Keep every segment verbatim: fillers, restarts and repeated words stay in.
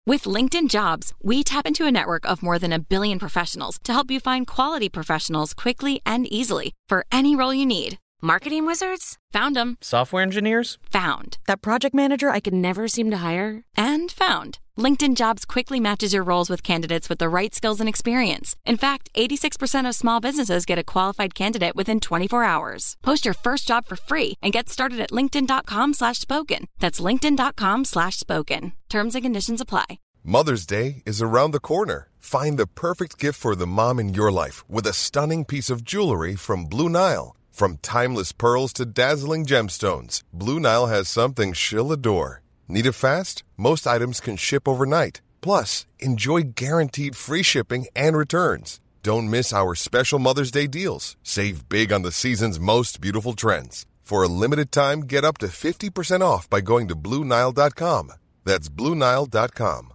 With LinkedIn Jobs, we tap into a network of more than a billion professionals to help you find quality professionals quickly and easily for any role you need. Marketing wizards? Found them. Software engineers? Found. That project manager I could never seem to hire? And found. LinkedIn Jobs quickly matches your roles with candidates with the right skills and experience. In fact, eighty-six percent of small businesses get a qualified candidate within twenty-four hours. Post your first job for free and get started at linkedin.com slash spoken. That's linkedin.com slash spoken. Terms and conditions apply. Mother's Day is around the corner. Find the perfect gift for the mom in your life with a stunning piece of jewelry from Blue Nile. From timeless pearls to dazzling gemstones, Blue Nile has something she'll adore. Need it fast? Most items can ship overnight. Plus, enjoy guaranteed free shipping and returns. Don't miss our special Mother's Day deals. Save big on the season's most beautiful trends. For a limited time, get up to fifty percent off by going to Blue Nile dot com. That's Blue Nile dot com.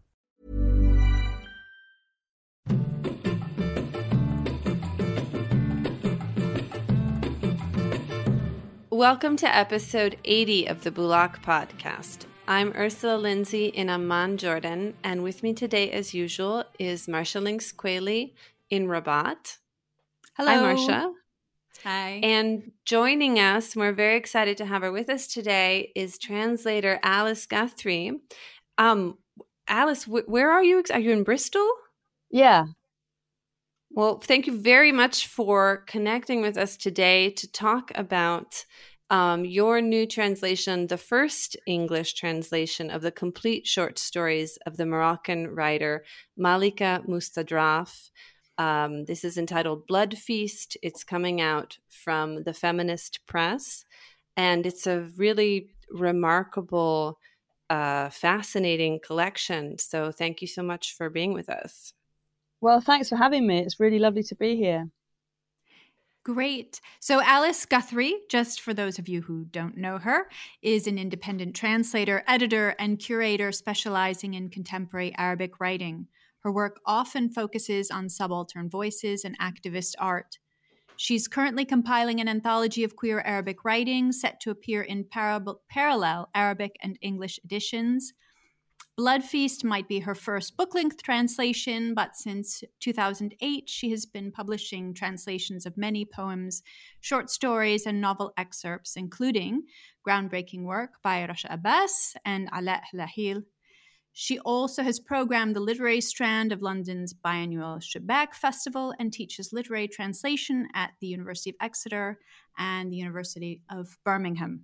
Welcome to episode eighty of the Bulak Podcast. I'm Ursula Lindsay in Amman, Jordan, and with me today, as usual, is Marcia Lynx Quayle in Rabat. Hello. Hi, Marcia. Hi. And joining us, we're very excited to have her with us today, is translator Alice Guthrie. Um, Alice, wh- where are you? Are you in Bristol? Yeah. Well, thank you very much for connecting with us today to talk about um, your new translation, the first English translation of the complete short stories of the Moroccan writer Malika Moustadraf. Um, this is entitled Blood Feast. It's coming out from the Feminist Press, and it's a really remarkable, uh, fascinating collection. So thank you so much for being with us. Well, thanks for having me. It's really lovely to be here. Great. So Alice Guthrie, just for those of you who don't know her, is an independent translator, editor, and curator specializing in contemporary Arabic writing. Her work often focuses on subaltern voices and activist art. She's currently compiling an anthology of queer Arabic writing set to appear in para- parallel Arabic and English editions. Blood Feast might be her first book-length translation, but since two thousand eight, she has been publishing translations of many poems, short stories, and novel excerpts, including groundbreaking work by Rasha Abbas and Ala Hlahil. She also has programmed the literary strand of London's biannual Shabak Festival and teaches literary translation at the University of Exeter and the University of Birmingham.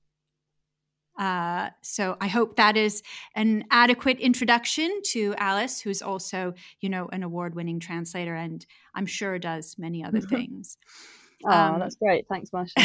Uh, so I hope that is an adequate introduction to Alice, who's also, you know, an award-winning translator and I'm sure does many other things. Oh, um, that's great. Thanks, Marcia.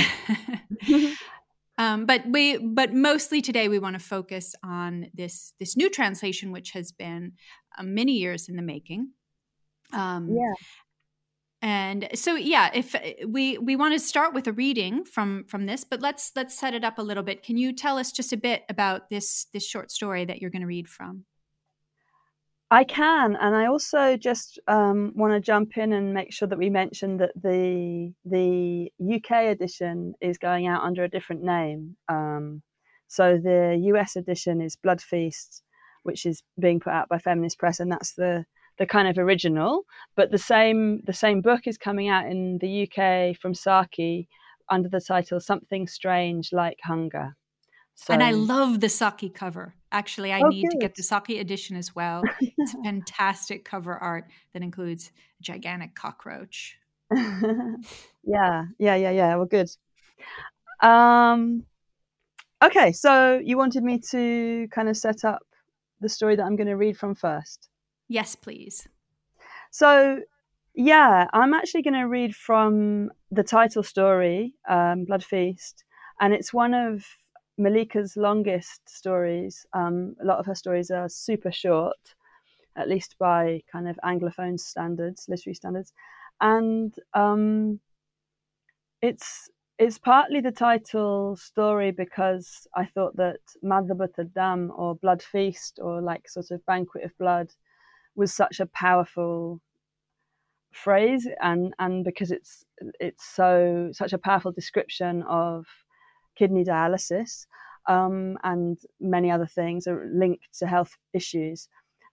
um, but we, but mostly today we want to focus on this this new translation, which has been uh, many years in the making. Um, yeah. And so, yeah, if we we want to start with a reading from from this, but let's let's set it up a little bit. Can you tell us just a bit about this this short story that you're going to read from? I can, and I also just um, want to jump in and make sure that we mention that the the U K edition is going out under a different name. Um, so the U S edition is Blood Feast, which is being put out by Feminist Press, and that's the the kind of original, but the same the same book is coming out in the U K from Saki under the title Something Strange Like Hunger. So, and I love the Saki cover. Actually, I oh, need good. to get the Saki edition as well. It's fantastic cover art that includes a gigantic cockroach. yeah, yeah, yeah, yeah. Well, good. Um, okay, so you wanted me to kind of set up the story that I'm going to read from first. Yes, please. So, yeah, I'm actually going to read from the title story, um, Blood Feast, and it's one of Malika's longest stories. Um, a lot of her stories are super short, at least by kind of Anglophone standards, literary standards, and um, it's it's partly the title story because I thought that Madhabat ad-Dam, or Blood Feast, or like sort of Banquet of Blood, was such a powerful phrase, and and because it's it's so such a powerful description of kidney dialysis um, and many other things are linked to health issues.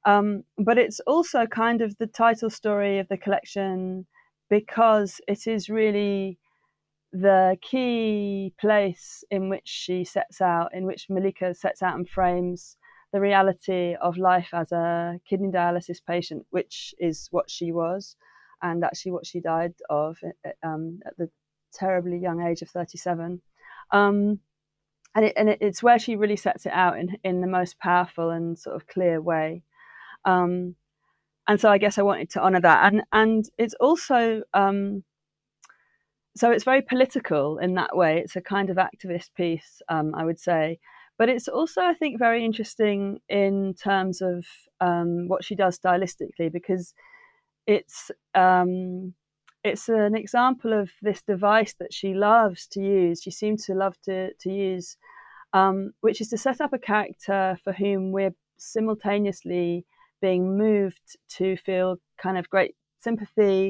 Um, but it's also kind of the title story of the collection because it is really the key place in which she sets out, in which Malika sets out and frames the reality of life as a kidney dialysis patient, which is what she was, and actually what she died of um, at the terribly young age of thirty-seven. Um, and it, and it, it's where she really sets it out in, in the most powerful and sort of clear way. Um, and so I guess I wanted to honour that. And, and it's also... Um, So it's very political in that way. It's a kind of activist piece, um, I would say. But it's also, I think, very interesting in terms of um, what she does stylistically, because it's um, it's an example of this device that she loves to use. She seems to love to, to use, um, which is to set up a character for whom we're simultaneously being moved to feel kind of great sympathy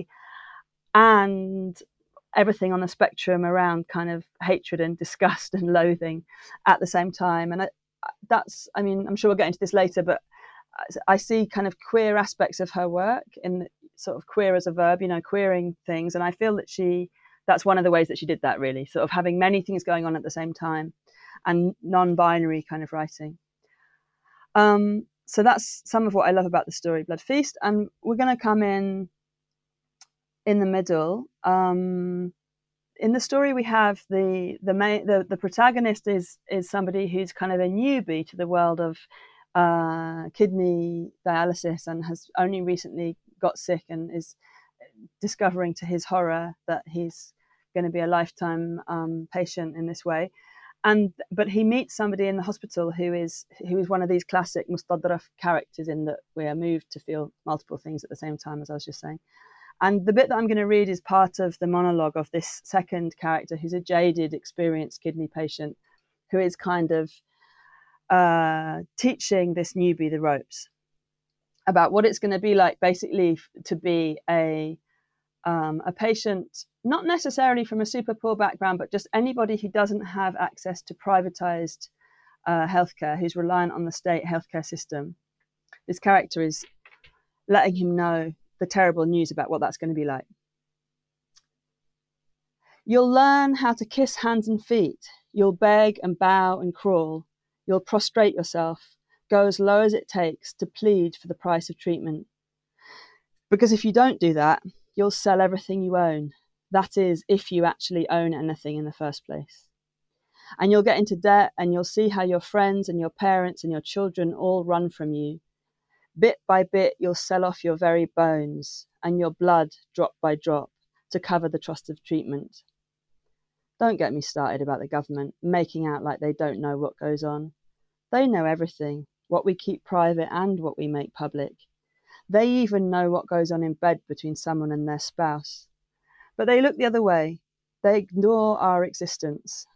and everything on the spectrum around kind of hatred and disgust and loathing at the same time. And I, that's, I mean, I'm sure we'll get into this later, but I see kind of queer aspects of her work in the, sort of queer as a verb, you know, queering things. And I feel that she, that's one of the ways that she did that, really, sort of having many things going on at the same time and non-binary kind of writing. Um, so that's some of what I love about the story, Blood Feast. And we're going to come in in the middle. Um, in the story, we have the the main the, the protagonist is is somebody who's kind of a newbie to the world of uh, kidney dialysis and has only recently got sick and is discovering to his horror that he's going to be a lifetime um, patient in this way. And but he meets somebody in the hospital who is who is one of these classic Mustadraf characters, in that we are moved to feel multiple things at the same time, as I was just saying. And the bit that I'm going to read is part of the monologue of this second character, who's a jaded, experienced kidney patient, who is kind of uh, teaching this newbie the ropes about what it's going to be like, basically, to be a um, a patient, not necessarily from a super poor background, but just anybody who doesn't have access to privatized uh, healthcare, who's reliant on the state healthcare system. This character is letting him know the terrible news about what that's going to be like. You'll learn how to kiss hands and feet. You'll beg and bow and crawl. You'll prostrate yourself, go as low as it takes to plead for the price of treatment. Because if you don't do that, you'll sell everything you own. That is, if you actually own anything in the first place. And you'll get into debt, and you'll see how your friends and your parents and your children all run from you. Bit by bit, you'll sell off your very bones and your blood drop by drop to cover the cost of treatment. Don't get me started about the government making out like they don't know what goes on. They know everything, what we keep private and what we make public. They even know what goes on in bed between someone and their spouse. But they look the other way. They ignore our existence.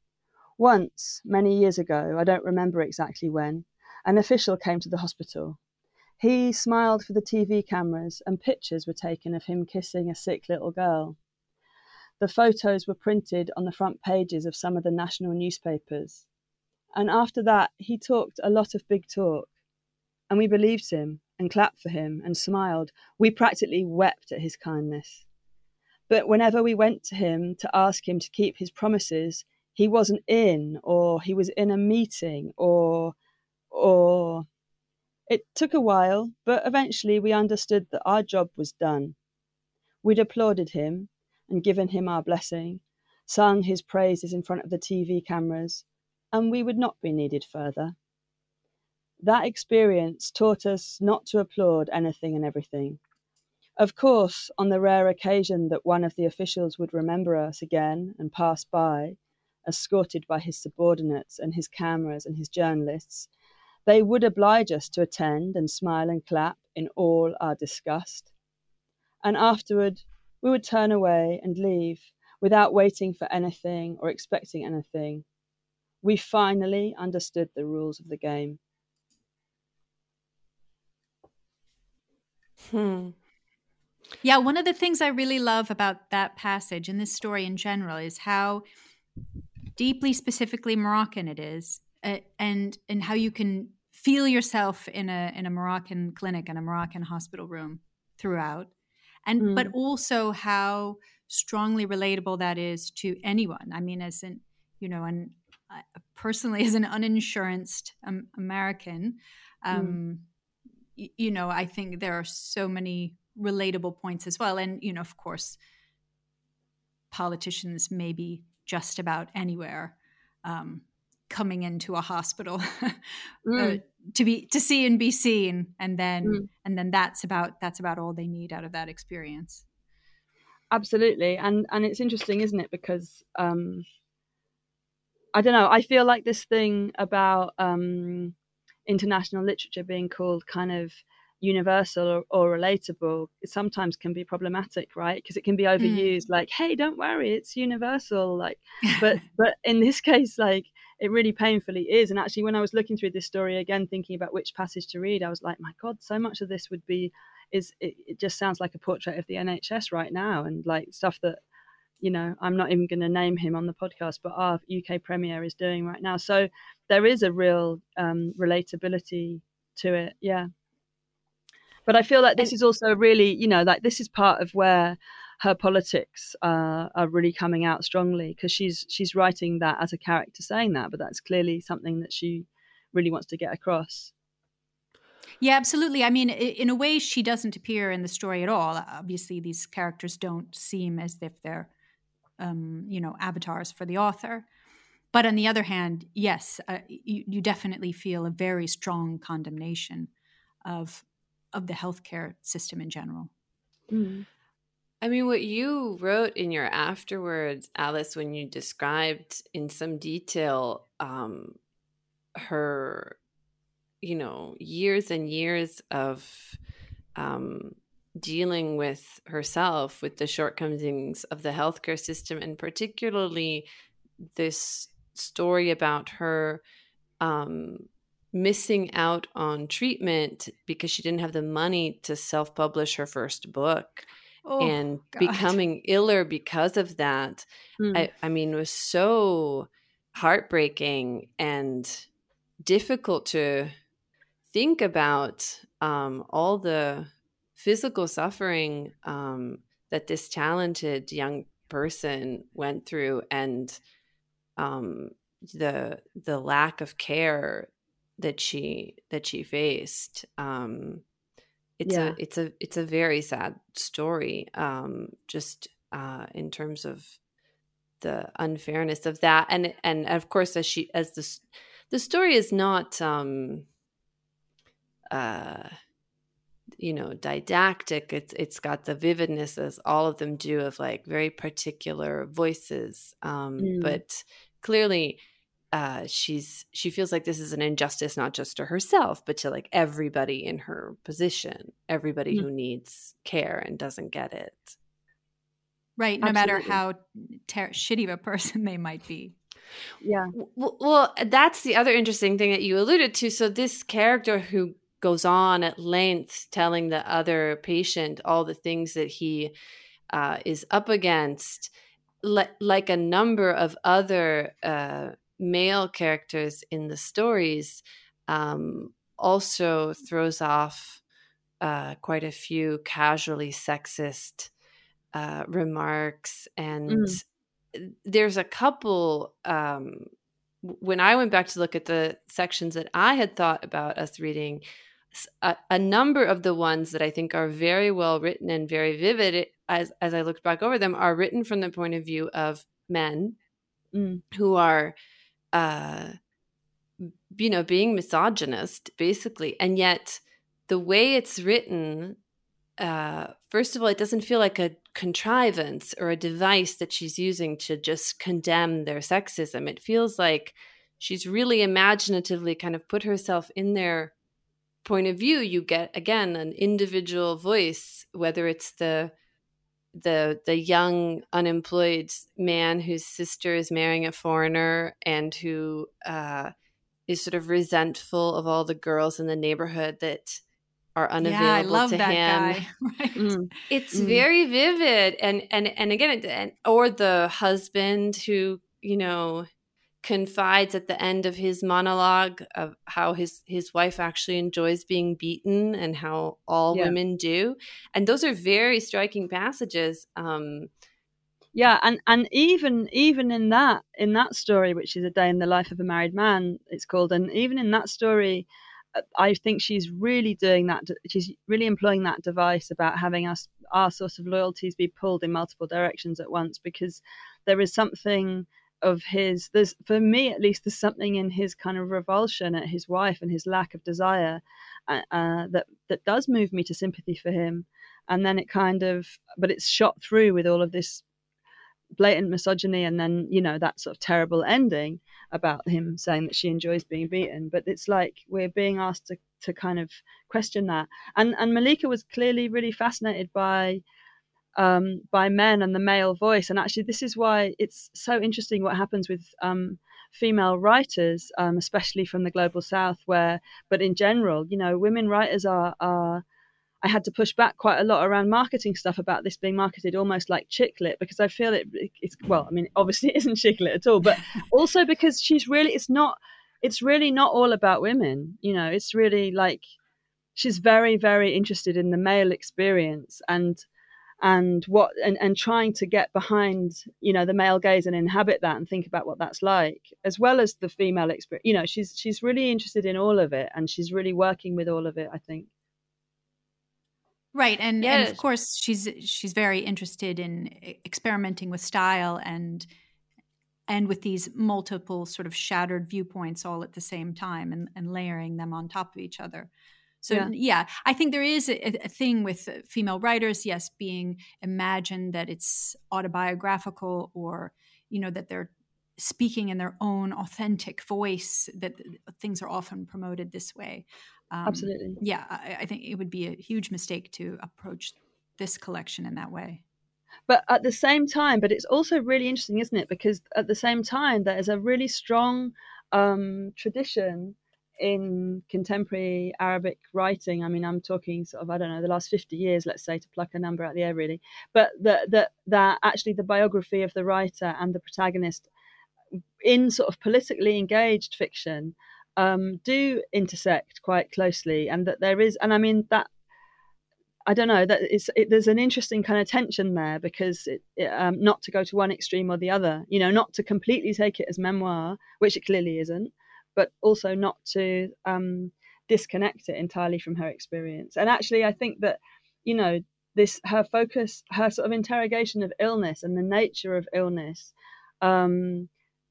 Once, many years ago, I don't remember exactly when, an official came to the hospital. He smiled for the T V cameras, and pictures were taken of him kissing a sick little girl. The photos were printed on the front pages of some of the national newspapers. And after that, he talked a lot of big talk. And we believed him and clapped for him and smiled. We practically wept at his kindness. But whenever we went to him to ask him to keep his promises, he wasn't in, or he was in a meeting, or, or... It took a while, but eventually we understood that our job was done. We'd applauded him and given him our blessing, sung his praises in front of the T V cameras, and we would not be needed further. That experience taught us not to applaud anything and everything. Of course, on the rare occasion that one of the officials would remember us again and pass by, escorted by his subordinates and his cameras and his journalists, they would oblige us to attend and smile and clap in all our disgust. And afterward, we would turn away and leave without waiting for anything or expecting anything. We finally understood the rules of the game. Hmm. Yeah, one of the things I really love about that passage and this story in general is how deeply specifically Moroccan it is, uh, and and how you can feel yourself in a in a Moroccan clinic, in a Moroccan hospital room throughout. And Mm. but also how strongly relatable that is to anyone. I mean, as in, you know, and uh, personally as an uninsurance um, American, um, Mm. y- you know, I think there are so many relatable points as well. And, you know, of course, politicians may be just about anywhere um, coming into a hospital Mm. uh, to be to see and be seen, and then Mm. and then that's about that's about all they need out of that experience. Absolutely, and and it's interesting, isn't it? Because um, I don't know. I feel like this thing about um, international literature being called kind of universal or, or relatable, it sometimes can be problematic, right? Because it can be overused, mm. like, "Hey, don't worry, it's universal." Like, but but in this case, like, it really painfully is. And actually, when I was looking through this story again, thinking about which passage to read, I was like, "My God, so much of this would be is it, it just sounds like a portrait of the N H S right now, and like stuff that." You know, I'm not even going to name him on the podcast, but our U K Premier is doing right now. So there is a real um, relatability to it. Yeah. But I feel like this and, is also really, you know, like this is part of where her politics uh, are really coming out strongly, because she's she's writing that as a character saying that, but that's clearly something that she really wants to get across. Yeah, absolutely. I mean, in a way, she doesn't appear in the story at all. Obviously, these characters don't seem as if they're Um, you know, avatars for the author. But on the other hand, yes, uh, you, you definitely feel a very strong condemnation of of the healthcare system in general. Mm. I mean, what you wrote in your afterwards, Alice, when you described in some detail um, her, you know, years and years of um, dealing with herself, with the shortcomings of the healthcare system, and particularly this story about her um, missing out on treatment because she didn't have the money to self-publish her first book, oh, and God. becoming iller because of that. Mm. I, I mean, it was so heartbreaking and difficult to think about um, all the physical suffering um, that this talented young person went through, and um, the the lack of care that she that she faced. Um, it's yeah. a it's a it's a very sad story. Um, just uh, in terms of the unfairness of that, and and of course, as she as the the story is not. Um, uh, you know, didactic. It's it's got the vividness, as all of them do, of like very particular voices. Um, mm. But clearly, uh, she's she feels like this is an injustice, not just to herself, but to like everybody in her position, everybody mm. who needs care and doesn't get it. Right. No Absolutely. matter how ter- shitty of a person they might be. Yeah. Well, well, that's the other interesting thing that you alluded to. So this character who goes on at length telling the other patient all the things that he uh, is up against, le- like a number of other uh, male characters in the stories, um, also throws off uh, quite a few casually sexist uh, remarks. And mm. there's a couple, um, when I went back to look at the sections that I had thought about us reading, A, a number of the ones that I think are very well written and very vivid, as as I looked back over them, are written from the point of view of men mm. who are, uh, you know, being misogynist, basically. And yet the way it's written, uh, first of all, it doesn't feel like a contrivance or a device that she's using to just condemn their sexism. It feels like she's really imaginatively kind of put herself in their point of view. You get, again, an individual voice, whether it's the the the young unemployed man whose sister is marrying a foreigner and who uh, is sort of resentful of all the girls in the neighborhood that are unavailable yeah, I love to that him. Guy. Right. Mm. It's mm. very vivid, and and and again, and or the husband who, you know, confides at the end of his monologue of how his his wife actually enjoys being beaten and how all Yeah. women do. And those are very striking passages. Um, yeah, and and even even in that in that story, which is A Day in the Life of a Married Man, it's called, and even in that story, I think she's really doing that. She's really employing that device about having us our sort of loyalties be pulled in multiple directions at once, because there is something of his, there's, for me at least, there's something in his kind of revulsion at his wife and his lack of desire uh, uh, that that does move me to sympathy for him. And then it kind of, but it's shot through with all of this blatant misogyny, and then, you know, that sort of terrible ending about him saying that she enjoys being beaten. But it's like we're being asked to, to kind of question that. And and Malika was clearly really fascinated by um, by men and the male voice. And actually, this is why it's so interesting what happens with um, female writers, um, especially from the global south, where, but in general, you know, women writers are are I had to push back quite a lot around marketing stuff about this being marketed almost like chick lit, because I feel it, it's, well, I mean, obviously it isn't chick lit at all, but also because she's really, it's not, it's really not all about women. You know, it's really like, she's very, very interested in the male experience and, and what, and, and trying to get behind, you know, the male gaze and inhabit that and think about what that's like, as well as the female experience. You know, she's, she's really interested in all of it, and she's really working with all of it, I think. Right, and, yes. and of course she's she's very interested in experimenting with style and and with these multiple sort of shattered viewpoints all at the same time, and, and layering them on top of each other. So yeah, yeah I think there is a, a thing with female writers, yes, being imagined that it's autobiographical, or, you know, that they're speaking in their own authentic voice, that things are often promoted this way. Um, Absolutely. Yeah, I, I think it would be a huge mistake to approach this collection in that way. But at the same time, but it's also really interesting, isn't it? Because at the same time, there is a really strong um, tradition in contemporary Arabic writing. I mean, I'm talking sort of, I don't know, the last fifty years, let's say, to pluck a number out of the air, really. But that that that actually the biography of the writer and the protagonist in sort of politically engaged fiction um, do intersect quite closely, and that there is, and I mean that, I don't know, that it's it, there's an interesting kind of tension there, because it, it, um, not to go to one extreme or the other, you know, not to completely take it as memoir, which it clearly isn't, but also not to um, disconnect it entirely from her experience. And actually, I think that, you know, this, her focus, her sort of interrogation of illness and the nature of illness um,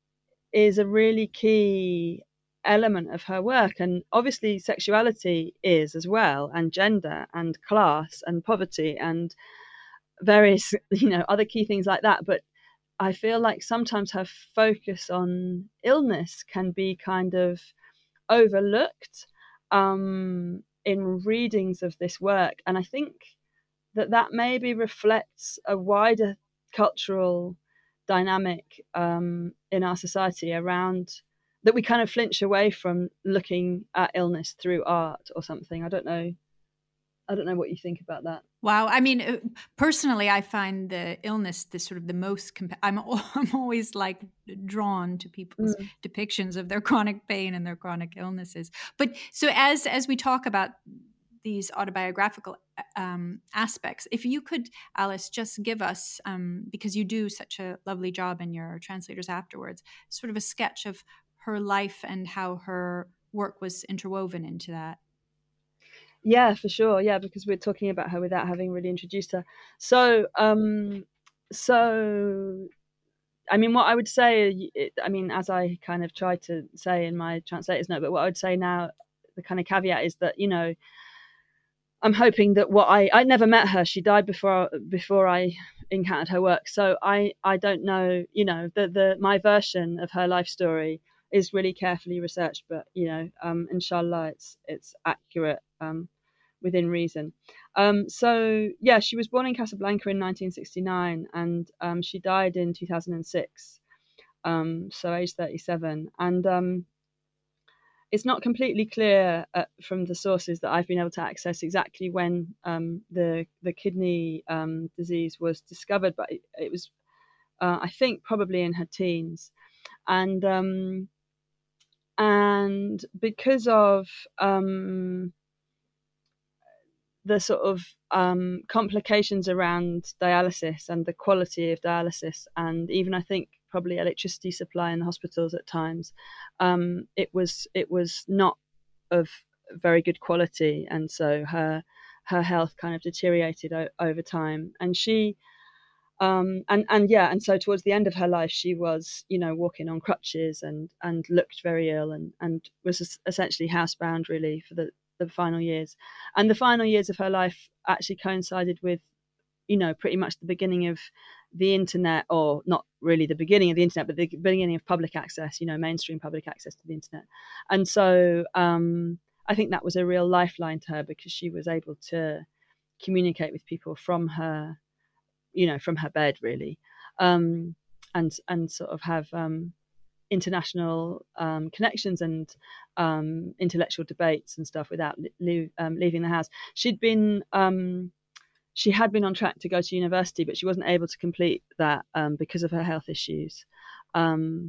is a really key element of her work. And obviously sexuality is as well, and gender and class and poverty and various, you know, other key things like that. But I feel like sometimes her focus on illness can be kind of overlooked um, in readings of this work. And I think that that maybe reflects a wider cultural dynamic um, in our society around that we kind of flinch away from looking at illness through art or something. I don't know. I don't know what you think about that. Wow. I mean, personally, I find the illness the sort of the most, compa- I'm, I'm always like drawn to people's mm. depictions of their chronic pain and their chronic illnesses. But so as, as we talk about these autobiographical um, aspects, if you could, Alice, just give us, um, because you do such a lovely job in your translators afterwards, sort of a sketch of her life and how her work was interwoven into that. Yeah, for sure. Yeah, because we're talking about her without having really introduced her. So, um, so, I mean, what I would say, it, I mean, as I kind of tried to say in my translator's note, but what I would say now, the kind of caveat is that, you know, I'm hoping that what I, I never met her. She died before before I encountered her work. So I, I don't know, you know, the, the my version of her life story is really carefully researched, but, you know, um, inshallah, it's it's accurate um, within reason. Um, so, yeah, she was born in Casablanca in nineteen sixty-nine, and um, she died in two thousand six, um, so age thirty-seven. And um, it's not completely clear uh, from the sources that I've been able to access exactly when um, the the kidney um, disease was discovered, but it, it was, uh, I think, probably in her teens. and um, and because of um, the sort of um, complications around dialysis and the quality of dialysis, and even I think probably electricity supply in the hospitals at times, um, it was it was not of very good quality, and so her her health kind of deteriorated o- over time, and she um, and and yeah, and so towards the end of her life, she was you know walking on crutches and and looked very ill, and and was essentially housebound really for the the final years. And the final years of her life actually coincided with, you know, pretty much the beginning of the internet, or not really the beginning of the internet, but the beginning of public access, you know, mainstream public access to the internet. And so um, I think that was a real lifeline to her, because she was able to communicate with people from her, you know, from her bed really, um, and and sort of have um, international um, connections and um, intellectual debates and stuff without le- um, leaving the house. She'd been, um, she had been on track to go to university, but she wasn't able to complete that um, because of her health issues. Um,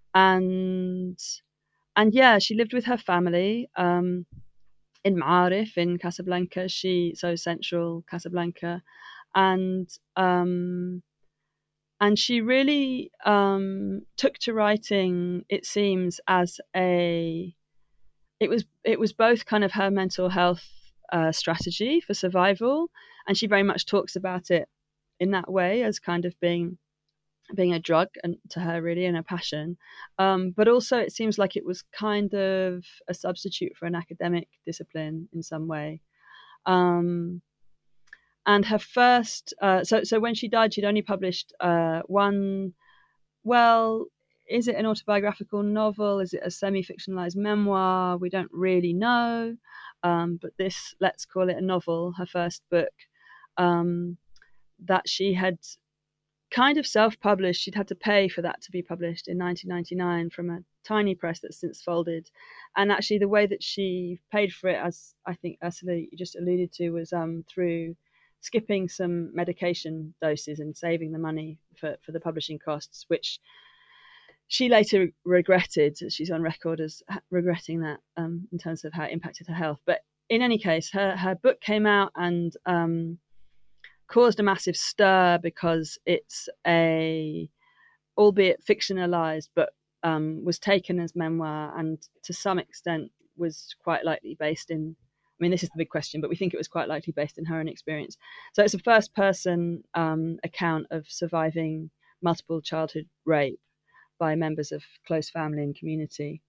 and and yeah, she lived with her family um, in Ma'arif in Casablanca. She so central Casablanca, and um, and she really um, took to writing, it seems, as a it was it was both kind of her mental health uh, strategy for survival, and she very much talks about it in that way, as kind of being being a drug and to her really, and a passion. Um, but also it seems like it was kind of a substitute for an academic discipline in some way. Um, And her first, uh, so so when she died, she'd only published uh, one. Well, is it an autobiographical novel? Is it a semi-fictionalized memoir? We don't really know. Um, but this, let's call it a novel, her first book, um, that she had kind of self-published. She'd had to pay for that to be published in nineteen ninety-nine from a tiny press that's since folded. And actually, the way that she paid for it, as I think Ursula you just alluded to, was um, through skipping some medication doses and saving the money for, for the publishing costs, which she later regretted. She's on record as regretting that um, in terms of how it impacted her health. But in any case, her, her book came out and um, caused a massive stir, because it's a, albeit fictionalized, but um, was taken as memoir, and to some extent was quite likely based in, I mean, this is the big question, but we think it was quite likely based in her own experience. So it's a first person um, account of surviving multiple childhood rape by members of close family and community.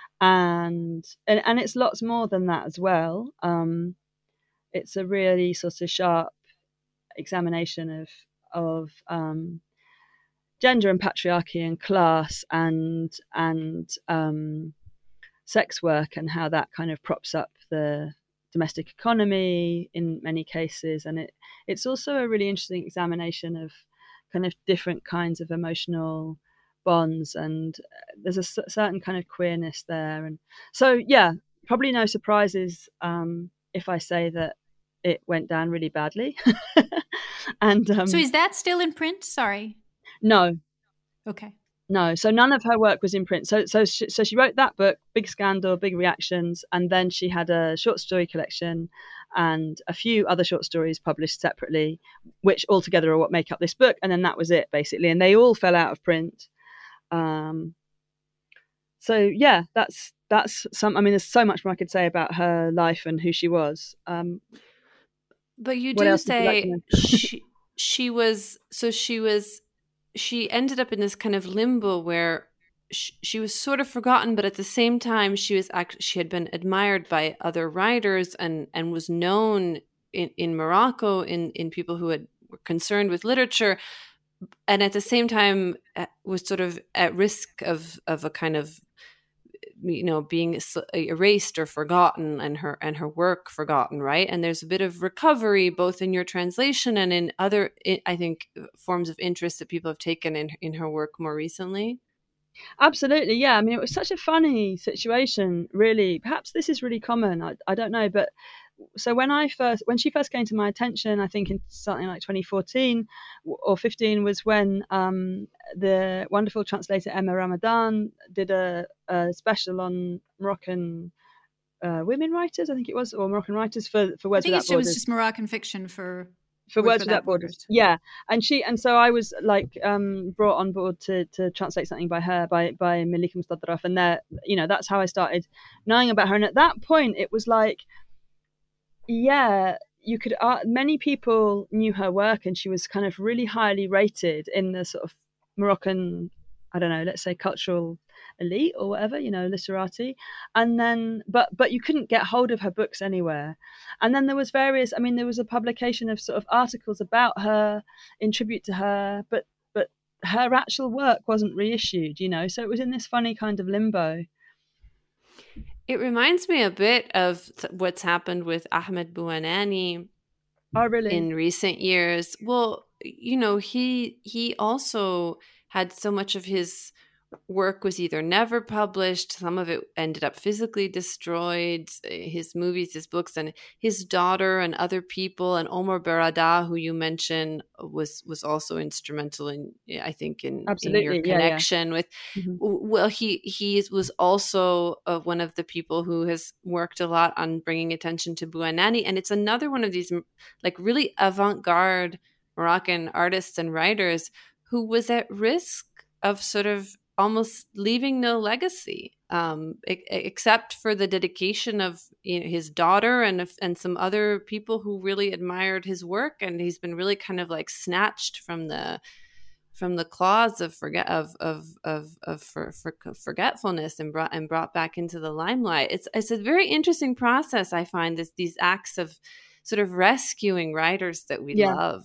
And and, and it's lots more than that as well. Um, it's a really sort of sharp examination of, of um, gender and patriarchy and class and, and um, sex work, and how that kind of props up the domestic economy in many cases. And it it's also a really interesting examination of kind of different kinds of emotional bonds, and there's a c- certain kind of queerness there. And so yeah, probably no surprises um if I say that it went down really badly. And um so is that still in print? Sorry. No. Okay. No, so none of her work was in print. So, so, she, so she wrote that book, big scandal, big reactions, and then she had a short story collection and a few other short stories published separately, which altogether are what make up this book. And then that was it, basically. And they all fell out of print. Um, so yeah, that's that's some. I mean, there's so much more I could say about her life and who she was. Um, but you what do else would you like say to know? she she was so she was. she ended up in this kind of limbo where she, she was sort of forgotten, but at the same time, she was act- she had been admired by other writers and, and was known in, in Morocco in, in people who had, were concerned with literature, and at the same time uh, was sort of at risk of, of a kind of, you know, being erased or forgotten, and her and her work forgotten, right? And there's a bit of recovery both in your translation and in other, I think, forms of interest that people have taken in in her work more recently. Absolutely, yeah. I mean, it was such a funny situation, really. Perhaps this is really common. I, I don't know, but so when I first, when she first came to my attention, I think in something like twenty fourteen or fifteen, was when um, the wonderful translator Emma Ramadan did a, a special on Moroccan uh, women writers, I think it was, or Moroccan writers for, for Words I think Without it Borders. was just Moroccan fiction for for Words Words Without Borders. Borders. Yeah, and she and so I was like um, brought on board to to translate something by her by by Malika Mustadraf, and there, you know, that's how I started knowing about her. And at that point, it was like, yeah, you could. Uh, many people knew her work, and she was kind of really highly rated in the sort of Moroccan, I don't know, let's say cultural elite or whatever, you know, literati. And then but but you couldn't get hold of her books anywhere. And then there was various, I mean, there was a publication of sort of articles about her in tribute to her, but but her actual work wasn't reissued, you know, so it was in this funny kind of limbo. It reminds me a bit of th- what's happened with Ahmed Bouanani oh, really? in recent years. Well, you know, he he also had so much of his work was either never published, some of it ended up physically destroyed, his movies, his books, and his daughter and other people, and Omar Barada, who you mentioned, was was also instrumental in, I think, in, in your connection yeah, yeah. with, mm-hmm. well, he, he was also uh, one of the people who has worked a lot on bringing attention to Bouanani, and it's another one of these like really avant-garde Moroccan artists and writers who was at risk of sort of almost leaving no legacy, um, except for the dedication of, you know, his daughter and and some other people who really admired his work. And he's been really kind of like snatched from the from the claws of forget of of of, of for, for forgetfulness and brought and brought back into the limelight. It's it's a very interesting process. I find this these acts of sort of rescuing writers that we yeah. love.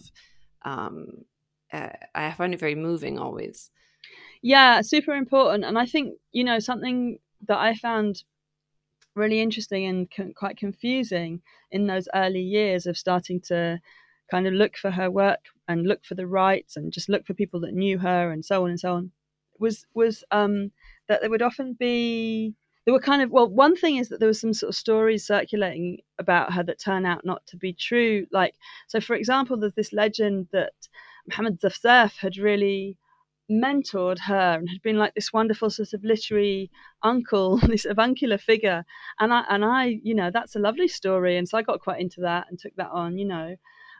Um, uh, I find it very moving always. Yeah, super important. And I think, you know, something that I found really interesting and co- quite confusing in those early years of starting to kind of look for her work and look for the rights and just look for people that knew her and so on and so on was was um, that there would often be, there were kind of, well, one thing is that there was some sort of stories circulating about her that turn out not to be true. Like, so for example, there's this legend that Mohammed Zafzaf had really mentored her and had been like this wonderful sort of literary uncle, this avuncular figure, and I and I you know, that's a lovely story, and so I got quite into that and took that on, you know,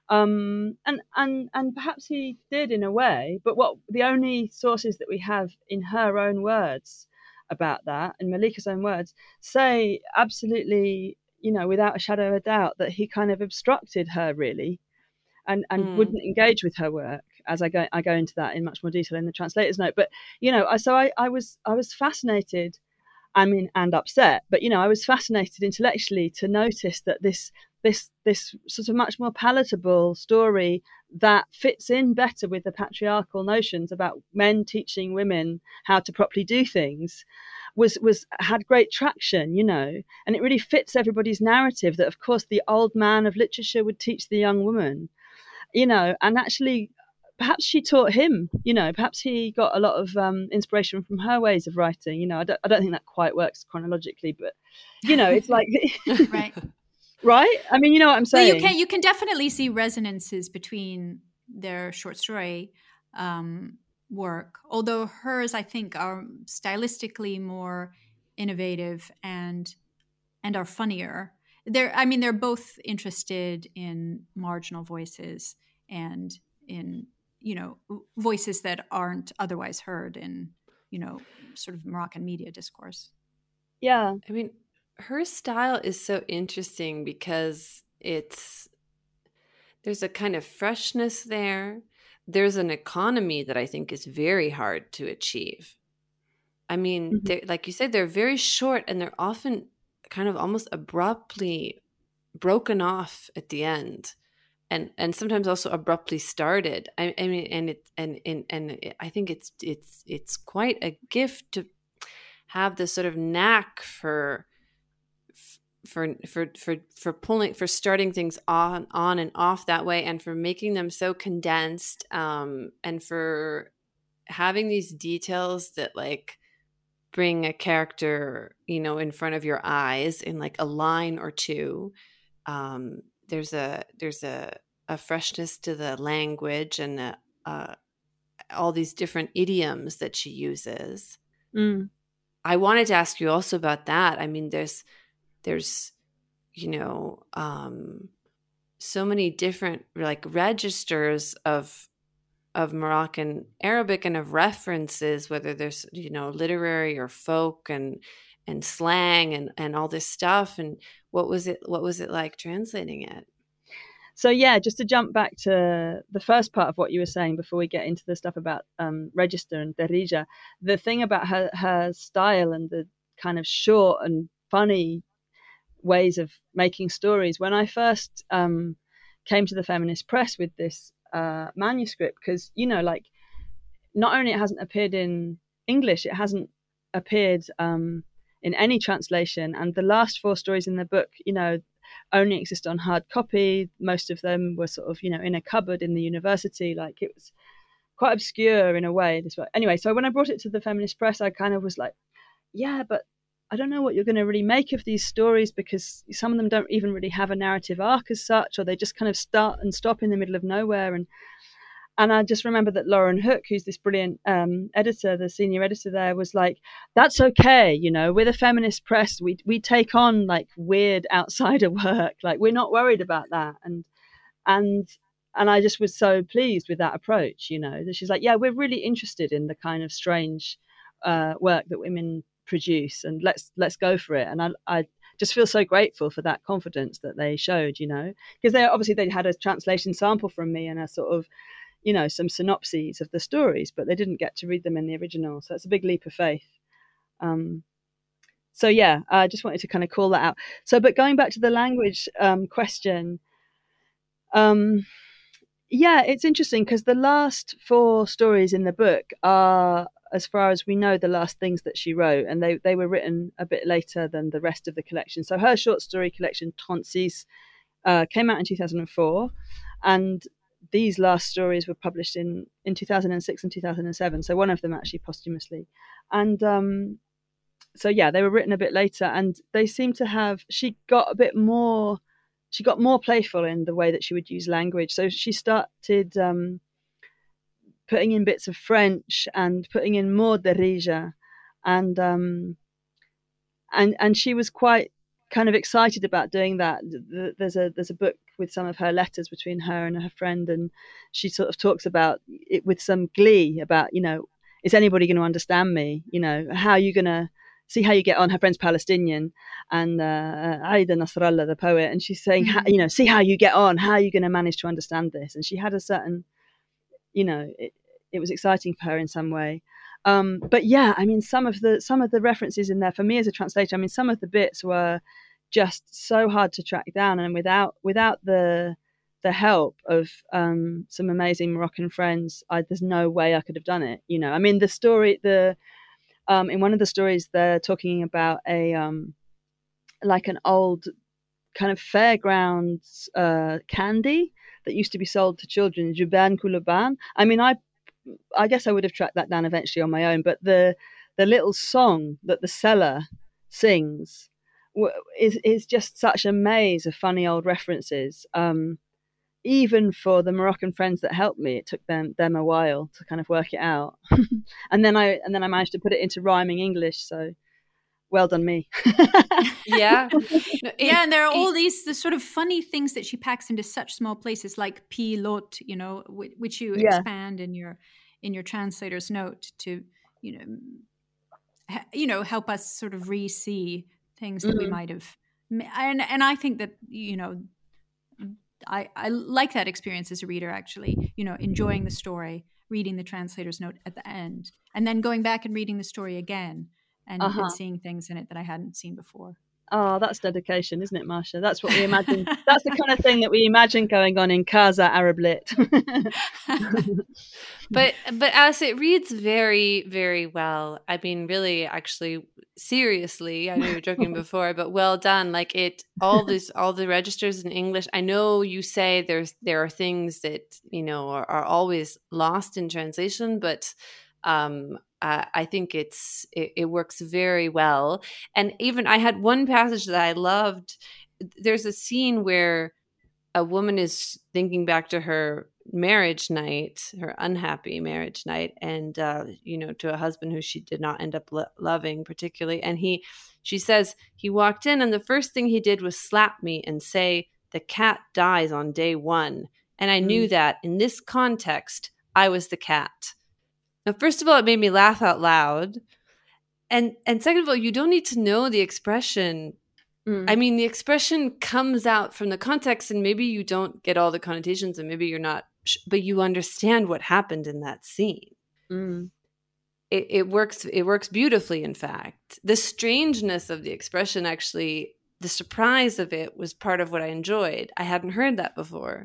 um and and and perhaps he did in a way, but what the only sources that we have in her own words about that, in Malika's own words, say absolutely, you know, without a shadow of a doubt, that he kind of obstructed her really and and mm. wouldn't engage with her work, as I go I go into that in much more detail in the translator's note. But, you know, so I, I was I was fascinated, I mean, and upset, but, you know, I was fascinated intellectually to notice that this this this sort of much more palatable story that fits in better with the patriarchal notions about men teaching women how to properly do things was was had great traction, you know, and it really fits everybody's narrative that, of course, the old man of literature would teach the young woman, you know, and actually perhaps she taught him, you know, perhaps he got a lot of um, inspiration from her ways of writing, you know. I don't, I don't think that quite works chronologically, but, you know, it's like right right I mean, you know what I'm saying. Well, you can you can definitely see resonances between their short story um, work, although hers, I think, are stylistically more innovative and and are funnier. They're I mean they're both interested in marginal voices and in, you know, voices that aren't otherwise heard in, you know, sort of Moroccan media discourse. Yeah. I mean, her style is so interesting because it's, there's a kind of freshness there. There's an economy that I think is very hard to achieve. I mean, mm-hmm. like you said, they're very short and they're often kind of almost abruptly broken off at the end. And and sometimes also abruptly started. I, I mean, and it and, and and I think it's it's it's quite a gift to have this sort of knack for for for for for pulling for starting things on on and off that way, and for making them so condensed, um, and for having these details that like bring a character, you know, in front of your eyes in like a line or two. Um, there's a there's a, a freshness to the language and a, a, all these different idioms that she uses. Mm. I wanted to ask you also about that. I mean, there's, there's, you know, um, so many different like registers of, of Moroccan Arabic and of references, whether there's, you know, literary or folk and, and slang and, and all this stuff. And what was it, what was it like translating it? So yeah, just to jump back to the first part of what you were saying before we get into the stuff about um, register and Darija, the thing about her, her style and the kind of short and funny ways of making stories. When I first um, came to the feminist press with this uh, manuscript, because, you know, like not only it hasn't appeared in English, it hasn't appeared um, in any translation. And the last four stories in the book, you know, only exist on hard copy. Most of them were sort of, you know, in a cupboard in the university. Like it was quite obscure in a way. This way. Anyway, so when I brought it to the feminist press, I kind of was like, yeah, but I don't know what you're going to really make of these stories, because some of them don't even really have a narrative arc as such, or they just kind of start and stop in the middle of nowhere. And And I just remember that Lauren Hook, who's this brilliant um, editor, the senior editor there, was like, that's okay. You know, we're the feminist press. We we take on like weird outsider work. Like we're not worried about that. And and and I just was so pleased with that approach, you know, that she's like, yeah, we're really interested in the kind of strange uh, work that women produce, and let's let's go for it. And I I just feel so grateful for that confidence that they showed, you know, because they obviously they had a translation sample from me and a sort of, you know, some synopses of the stories, but they didn't get to read them in the original. So it's a big leap of faith. Um, so yeah, I just wanted to kind of call that out. So, but going back to the language um, question, um, yeah, it's interesting because the last four stories in the book are, as far as we know, the last things that she wrote, and they, they were written a bit later than the rest of the collection. So her short story collection, trente-six, uh, came out in two thousand four, and these last stories were published in, in two thousand six and two thousand seven. So one of them actually posthumously. And um, so, yeah, they were written a bit later, and they seem to have, she got a bit more, she got more playful in the way that she would use language. So she started um, putting in bits of French and putting in more Darija. And, um, and, and she was quite kind of excited about doing that. There's a there's a book with some of her letters between her and her friend, and she sort of talks about it with some glee about, you know, is anybody going to understand me? You know, how are you going to see how you get on? Her friend's Palestinian, and uh, Aida Nasrallah, the poet, and she's saying, mm-hmm. you know, see how you get on. How are you going to manage to understand this? And she had a certain, you know, it, it was exciting for her in some way. Um, but yeah, I mean, some of the some of the references in there for me as a translator, I mean, some of the bits were just so hard to track down, and without without the the help of um, some amazing Moroccan friends, I, there's no way I could have done it. You know, I mean, the story, the um, in one of the stories, they're talking about a um, like an old kind of fairgrounds uh, candy that used to be sold to children, Juban Kuluban. I mean, I. I guess I would have tracked that down eventually on my own, but the the little song that the seller sings is is just such a maze of funny old references. Um, even for the Moroccan friends that helped me, it took them them a while to kind of work it out, and then I and then I managed to put it into rhyming English. So, well done me. Yeah, yeah, and there are all these the sort of funny things that she packs into such small places, like pilot, you know, which you yeah. expand in your in your translator's note to, you know, ha, you know, help us sort of re-see things that mm-hmm. we might have, and and I think that, you know, I I like that experience as a reader, actually, you know, enjoying the story, reading the translator's note at the end, and then going back and reading the story again. And, uh-huh. and seeing things in it that I hadn't seen before. Oh, that's dedication, isn't it, Marcia? That's what we imagine. That's the kind of thing that we imagine going on in Casa Arab Lit. but but Alice, it reads very, very well. I mean, really, actually, seriously. I know you were joking before, but well done. Like it, all this, all the registers in English. I know you say there's there are things that, you know, are, are always lost in translation, but um Uh, I think it's it, it works very well. And even I had one passage that I loved. There's a scene where a woman is thinking back to her marriage night, her unhappy marriage night, and uh, you know, to a husband who she did not end up lo- loving particularly. And he, she says, he walked in, and the first thing he did was slap me and say, "The cat dies on day one." And I mm. knew that in this context, I was the cat. Now, first of all, it made me laugh out loud, and and second of all, you don't need to know the expression. Mm. I mean, the expression comes out from the context, and maybe you don't get all the connotations, and maybe you're not, but you understand what happened in that scene. Mm. It, it works. It works beautifully. In fact, the strangeness of the expression, actually, the surprise of it, was part of what I enjoyed. I hadn't heard that before.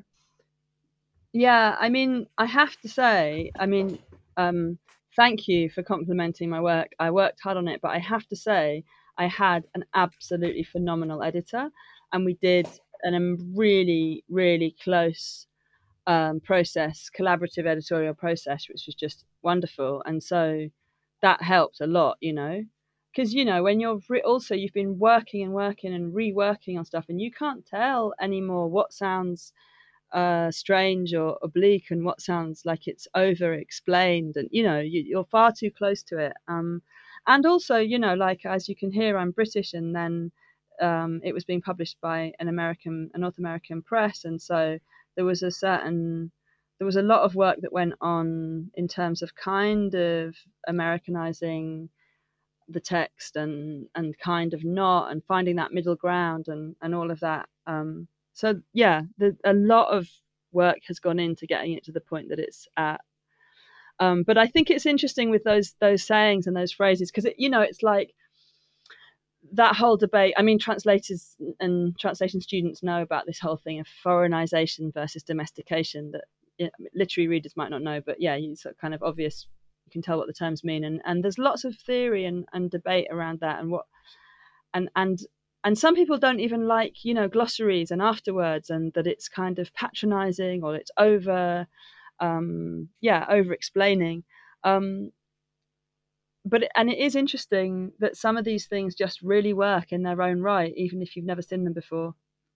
Yeah, I mean, I have to say, I mean, um, thank you for complimenting my work. I worked hard on it, but I have to say, I had an absolutely phenomenal editor, and we did a really, really close um, process, collaborative editorial process, which was just wonderful. And so that helped a lot, you know, because, you know, when you're re- also, you've been working and working and reworking on stuff, and you can't tell anymore what sounds uh, strange or oblique and what sounds like it's over explained. And, you know, you, you're far too close to it. Um, And also, you know, like, as you can hear, I'm British, and then um, it was being published by an American, a North American press. And so there was a certain, there was a lot of work that went on in terms of kind of Americanizing the text and, and kind of not, and finding that middle ground and, and all of that. Um, so, yeah, the, a lot of work has gone into getting it to the point that it's at. Um, but I think it's interesting with those those sayings and those phrases, because, you know, it's like that whole debate. I mean, translators and translation students know about this whole thing of foreignization versus domestication that, you know, literary readers might not know. But yeah, it's kind of obvious. You can tell what the terms mean. And, and there's lots of theory and, and debate around that. And what and and and some people don't even like, you know, glossaries and afterwords, and that it's kind of patronizing or it's over. Um, yeah, over explaining. Um, but, and it is interesting that some of these things just really work in their own right, even if you've never seen them before.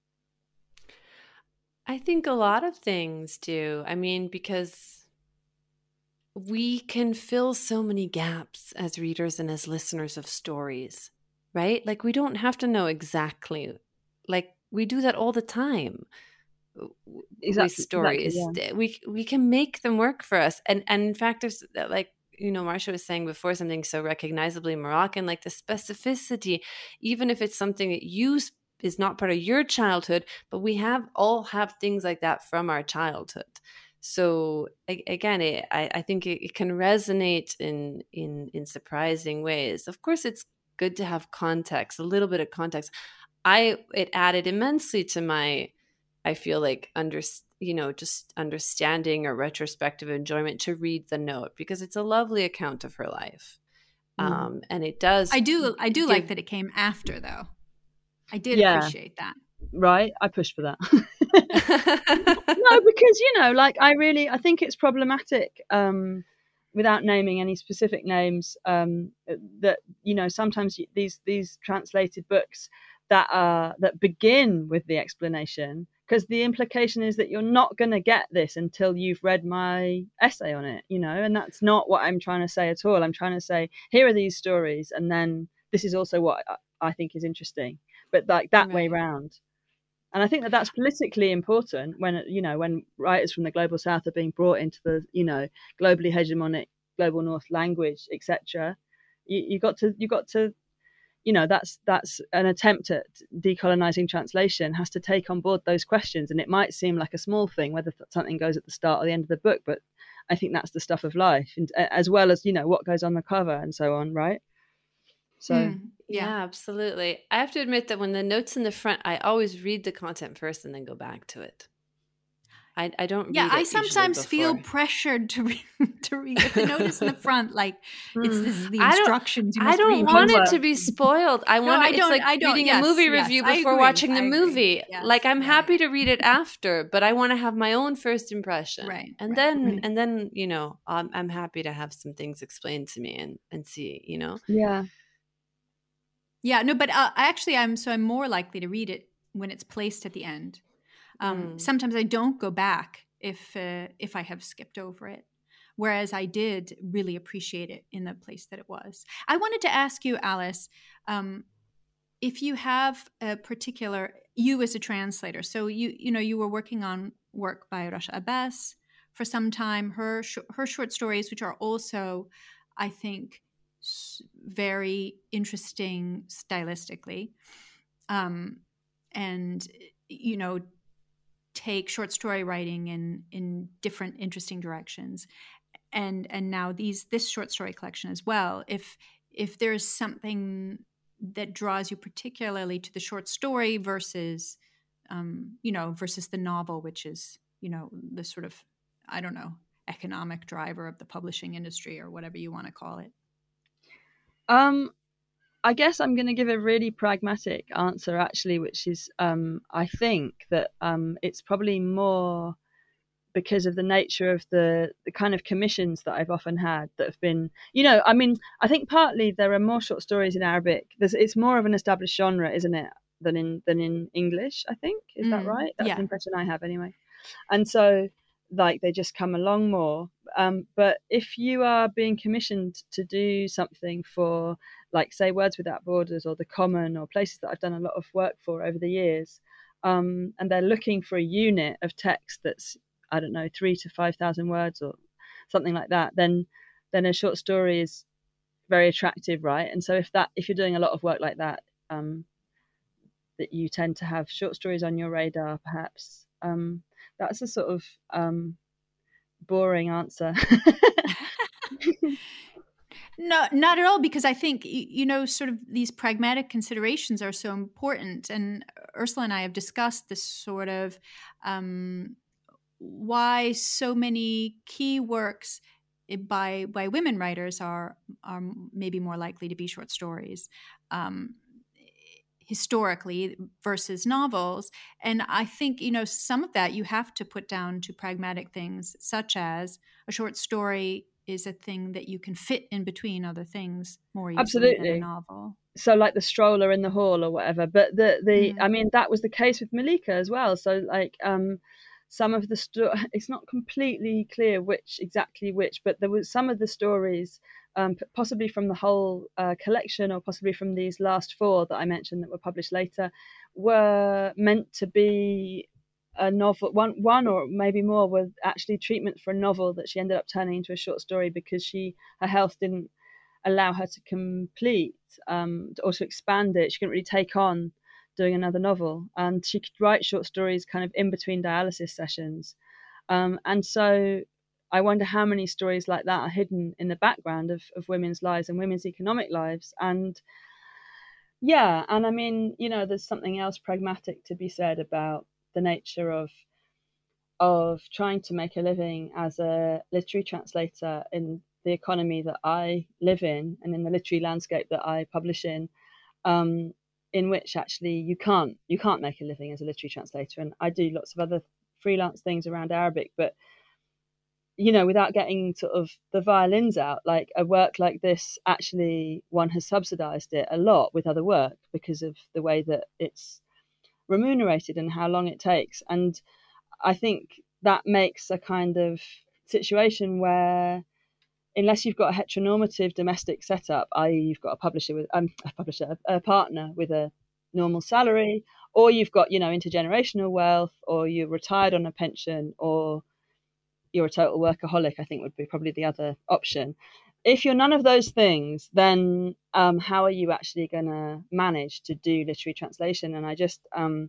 I think a lot of things do. I mean, because we can fill so many gaps as readers and as listeners of stories, right? Like, we don't have to know exactly, like, we do that all the time. Exactly, with stories, exactly, yeah. we we can make them work for us, and and in fact, there's, like, you know, Marcia was saying before, something so recognizably Moroccan, like the specificity, even if it's something that you is not part of your childhood, but we have all have things like that from our childhood. So again, it, I I think it, it can resonate in in in surprising ways. Of course, it's good to have context, a little bit of context. I it added immensely to my, I feel like, under, you know, just understanding or retrospective enjoyment to read the note, because it's a lovely account of her life. Mm. Um, and it does. I do, I do give, like that it came after, though. I did yeah. appreciate that. Right. I pushed for that. No, because, you know, like, I really, I think it's problematic, um, without naming any specific names, um, that, you know, sometimes these, these translated books that are, that begin with the explanation, because the implication is that you're not going to get this until you've read my essay on it, you know, and that's not what I'm trying to say at all. I'm trying to say, here are these stories, and then this is also what I think is interesting, but like that right. way round. And I think that that's politically important when, you know, when writers from the global south are being brought into the, you know, globally hegemonic global north language, et cetera. You, you got to, you got to, you know, that's that's an attempt at decolonizing translation has to take on board those questions. And it might seem like a small thing, whether something goes at the start or the end of the book, but I think that's the stuff of life, and as well as, you know, what goes on the cover and so on, right? So mm, yeah. yeah, absolutely. I have to admit that when the note's in the front, I always read the content first and then go back to it. I, I don't yeah, read it I sometimes feel pressured to read, to read. If the note is in the front, like it's this is the instructions. I don't, you must I don't read want homework. it to be spoiled. I want no, it, I don't, it's like I don't, reading yes, a movie yes, review I before agree, watching the I movie. yes, like I'm yeah, happy yeah. to read it after, but I want to have my own first impression. Right. And right, then right. and then, you know, I'm, I'm happy to have some things explained to me and, and see, you know. Yeah. Yeah, no, but uh, actually I'm so I'm more likely to read it when it's placed at the end. Um, mm. Sometimes I don't go back if uh, if I have skipped over it, whereas I did really appreciate it in the place that it was. I wanted to ask you, Alice, um, if you have a particular, you as a translator, so you you know you were working on work by Rasha Abbas for some time, her sh- her short stories, which are also, I think, very interesting stylistically, um, and you know, take short story writing in in different interesting directions, and and now these this short story collection as well. If if there's something that draws you particularly to the short story versus, um, you know, versus the novel, which is, you know, the sort of, I don't know, economic driver of the publishing industry or whatever you want to call it. Um, I guess I'm going to give a really pragmatic answer, actually, which is um, I think that um, it's probably more because of the nature of the, the kind of commissions that I've often had that have been, you know, I mean, I think partly there are more short stories in Arabic. There's, it's more of an established genre, isn't it, than in than in English, I think. Is mm, that right? That's yeah. the impression I have anyway. And so, like, they just come along more. Um, but if you are being commissioned to do something for, like, say, Words Without Borders or The Common or places that I've done a lot of work for over the years, um, and they're looking for a unit of text that's, I don't know, three to five thousand words or something like that, then then a short story is very attractive, right? And so if that if you're doing a lot of work like that, um, that you tend to have short stories on your radar, perhaps. Um, that's a sort of um, boring answer. No, not at all, because I think, you know, sort of these pragmatic considerations are so important. And Ursula and I have discussed this sort of um, why so many key works by by women writers are are maybe more likely to be short stories um, historically versus novels. And I think, you know, some of that you have to put down to pragmatic things, such as a short story is a thing that you can fit in between other things more easily Absolutely. than a novel. So like the stroller in the hall or whatever. But the, the mm. I mean, that was the case with Malika as well. So like um, some of the, sto- it's not completely clear which, exactly which, but there was some of the stories, um, possibly from the whole uh, collection or possibly from these last four that I mentioned that were published later, were meant to be a novel, one one or maybe more were actually treatment for a novel that she ended up turning into a short story because she her health didn't allow her to complete um, or to expand it. She couldn't really take on doing another novel, and she could write short stories kind of in between dialysis sessions. Um, and so I wonder how many stories like that are hidden in the background of, of women's lives and women's economic lives. And yeah, and I mean, you know, there's something else pragmatic to be said about the nature of of trying to make a living as a literary translator in the economy that I live in and in the literary landscape that I publish in, um, in which actually you can't you can't make a living as a literary translator. And I do lots of other freelance things around Arabic, but you know, without getting sort of the violins out, like a work like this, actually one has subsidized it a lot with other work because of the way that it's remunerated and how long it takes. And I think that makes a kind of situation where, unless you've got a heteronormative domestic setup, that is you've got a publisher with um, a publisher, a partner with a normal salary, or you've got, you know, intergenerational wealth, or you're retired on a pension, or you're a total workaholic, I think would be probably the other option. If you're none of those things, then um, how are you actually going to manage to do literary translation? And I just, um,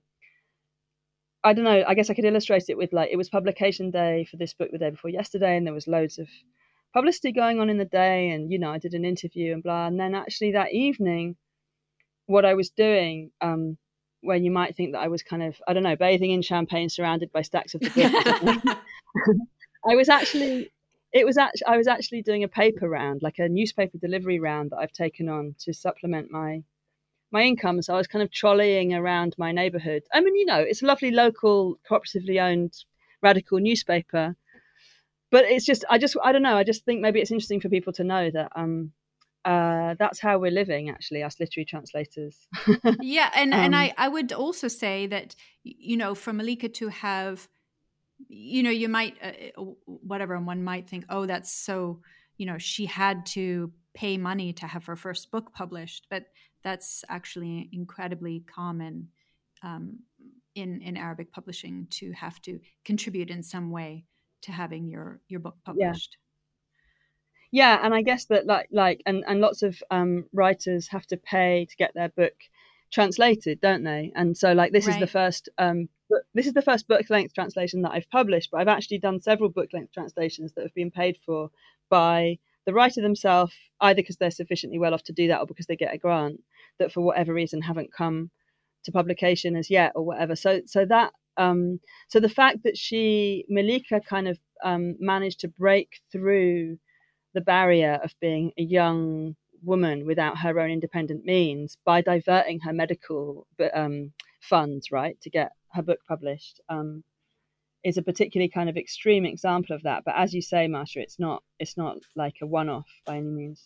I don't know, I guess I could illustrate it with, like, it was publication day for this book the day before yesterday, and there was loads of publicity going on in the day, and, you know, I did an interview and blah. And then actually that evening, what I was doing, um, when you might think that I was kind of, I don't know, bathing in champagne surrounded by stacks of the book, I was actually... It was actually I was actually doing a paper round, like a newspaper delivery round that I've taken on to supplement my my income. So I was kind of trolleying around my neighbourhood. I mean, you know, it's a lovely local cooperatively owned radical newspaper, but it's just I just I don't know. I just think maybe it's interesting for people to know that um uh, that's how we're living, actually, as literary translators. Yeah, and um, and I I would also say that, you know, for Malika to have, you know, you might uh, whatever, and one might think, oh, that's so, you know, she had to pay money to have her first book published, but that's actually incredibly common um, in in Arabic publishing, to have to contribute in some way to having your your book published. Yeah, yeah, and I guess that like like and and lots of um, writers have to pay to get their book translated, don't they? And so like this right. is the first um, this is the first book length translation that I've published, but I've actually done several book length translations that have been paid for by the writer themselves, either because they're sufficiently well off to do that or because they get a grant that for whatever reason haven't come to publication as yet or whatever. So so that um, so the fact that she Malika kind of um, managed to break through the barrier of being a young woman without her own independent means by diverting her medical um, funds, right, to get her book published, um, is a particularly kind of extreme example of that. But as you say, Marsha, it's not it's not like a one-off by any means.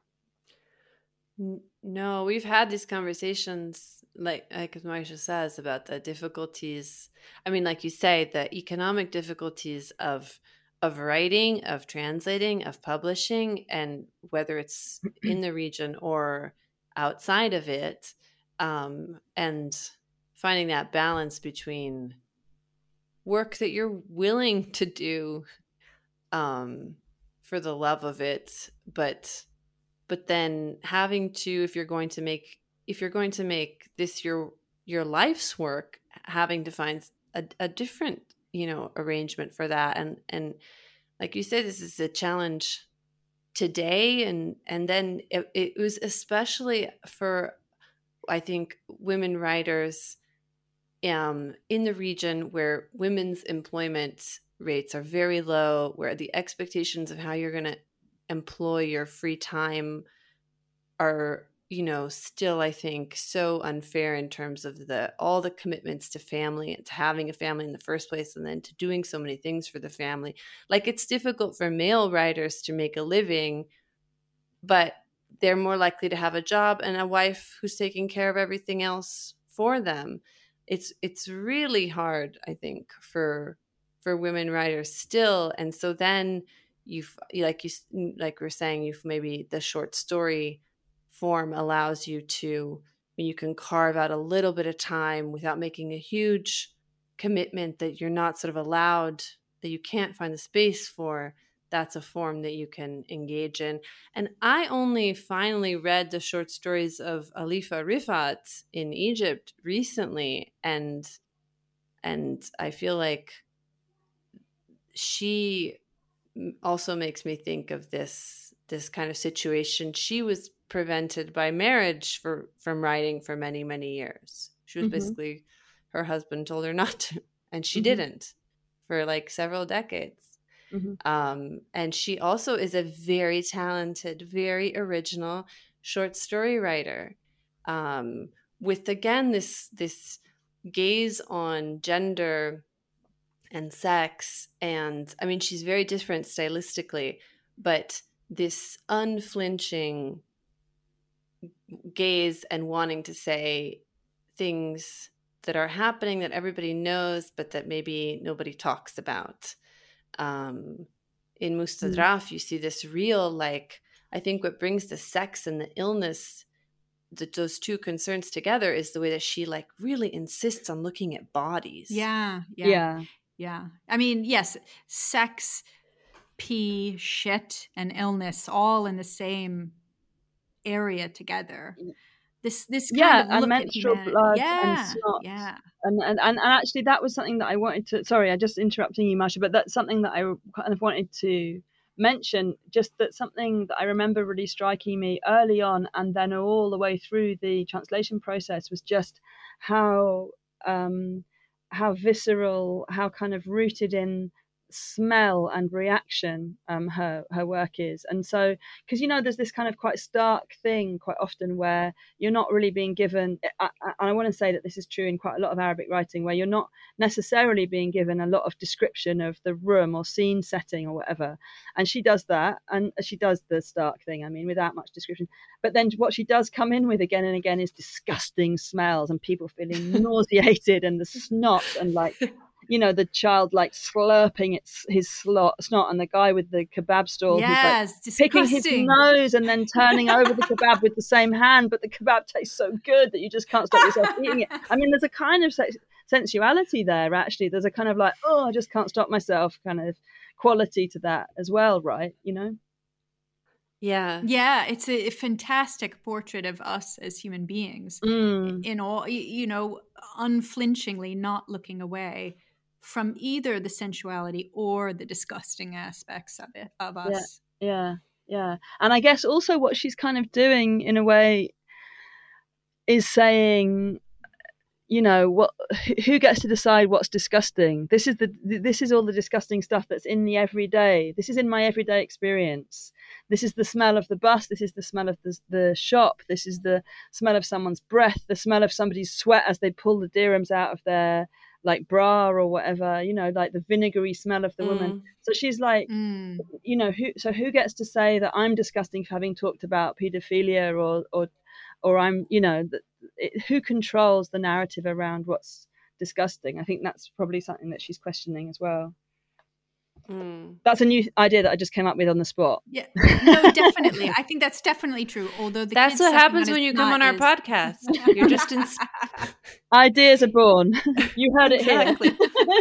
No, we've had these conversations, like like Marsha says, about the difficulties. I mean, like you say, the economic difficulties of of writing, of translating, of publishing, and whether it's in the region or outside of it, um, and finding that balance between work that you're willing to do um, for the love of it, but but then having to, if you're going to make if you're going to make this your your life's work, having to find a, a different, you know, arrangement for that. And and like you said, this is a challenge today, and and then it, it was especially for, I think, women writers um, in the region where women's employment rates are very low, where the expectations of how you're going to employ your free time are, you know, still, I think, so unfair in terms of the all the commitments to family and to having a family in the first place, and then to doing so many things for the family. Like, it's difficult for male writers to make a living, but they're more likely to have a job and a wife who's taking care of everything else for them. It's it's really hard, I think, for for women writers still. And so then you've like you like we're saying, you've maybe the short story form allows you to, you can carve out a little bit of time without making a huge commitment that you're not sort of allowed, that you can't find the space for. That's a form that you can engage in. And I only finally read the short stories of Alifa Rifat in Egypt recently, and and I feel like she also makes me think of this this kind of situation. She was prevented by marriage for from writing for many, many years. She was mm-hmm. basically, her husband told her not to, and she mm-hmm. didn't for like several decades. Mm-hmm. Um, and she also is a very talented, very original short story writer, um, with, again, this this gaze on gender and sex. And I mean, she's very different stylistically, but this unflinching gaze and wanting to say things that are happening that everybody knows, but that maybe nobody talks about. Um, in Mustadraf, mm. you see this real, like, I think what brings the sex and the illness, the, those two concerns together, is the way that she like really insists on looking at bodies. Yeah, yeah, yeah. yeah. I mean, yes, sex, pee, shit, and illness all in the same area together. This this kind yeah, of look and menstrual at blood yeah, and snot. Yeah. And, and and actually that was something that I wanted to, sorry, I just interrupting you, Marsha, but that's something that I kind of wanted to mention, just that something that I remember really striking me early on and then all the way through the translation process was just how um, how visceral, how kind of rooted in smell and reaction um, her her work is. And so, because you know, there's this kind of quite stark thing quite often where you're not really being given, I, I, I want to say that this is true in quite a lot of Arabic writing, where you're not necessarily being given a lot of description of the room or scene setting or whatever. And she does that, and she does the stark thing, I mean, without much description. But then what she does come in with again and again is disgusting smells and people feeling nauseated and the snot and like, you know, the child like slurping its his slot, snot, and the guy with the kebab stall yes, who's like picking his nose and then turning over the kebab with the same hand, but the kebab tastes so good that you just can't stop yourself eating it. I mean, there's a kind of sensuality there, actually. There's a kind of like, oh, I just can't stop myself kind of quality to that as well, right? You know? Yeah. Yeah, it's a, a fantastic portrait of us as human beings mm. in all, you know, unflinchingly not looking away from either the sensuality or the disgusting aspects of it, of us. Yeah, yeah, yeah. And I guess also what she's kind of doing in a way is saying, you know, what, who gets to decide what's disgusting? This is the, this is all the disgusting stuff that's in the everyday. This is in my everyday experience. This is the smell of the bus. This is the smell of the, the shop. This is the smell of someone's breath, the smell of somebody's sweat as they pull the dirhams out of their like bra or whatever, you know, like the vinegary smell of the mm. woman. So she's like, mm. you know, who, so who gets to say that I'm disgusting for having talked about paedophilia or, or, or I'm, you know, it, who controls the narrative around what's disgusting? I think that's probably something that she's questioning as well. Mm. That's a new idea that I just came up with on the spot. Yeah, no, definitely. I think that's definitely true. Although the that's what happens when you come on our is... podcast. You're just in... ideas are born. You heard it exactly.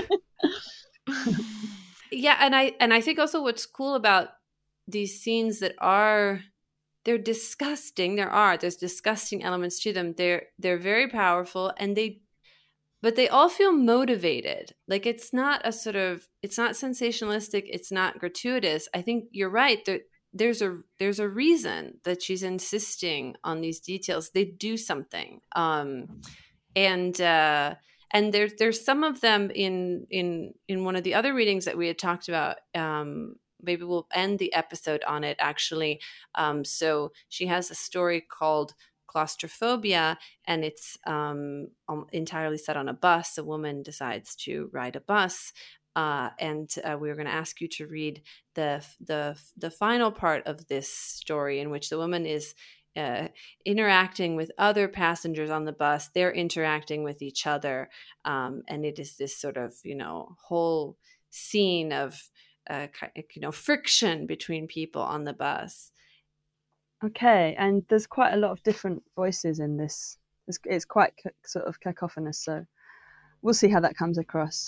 here. Yeah, and I and I think also what's cool about these scenes that are they're disgusting. There are there's disgusting elements to them. They're they're very powerful, and they. But they all feel motivated. Like it's not a sort of, it's not sensationalistic. It's not gratuitous. I think you're right. There, there's a there's a reason that she's insisting on these details. They do something, um, and uh, and there's there's some of them in in in one of the other readings that we had talked about. Um, maybe we'll end the episode on it actually. Um, so she has a story called Claustrophobia, and it's um, entirely set on a bus. A woman decides to ride a bus, uh, and uh, we were going to ask you to read the the the final part of this story, in which the woman is uh, interacting with other passengers on the bus. They're interacting with each other, um, and it is this sort of you know whole scene of uh, you know friction between people on the bus. Okay, and there's quite a lot of different voices in this. It's, it's quite c- sort of cacophonous, so we'll see how that comes across.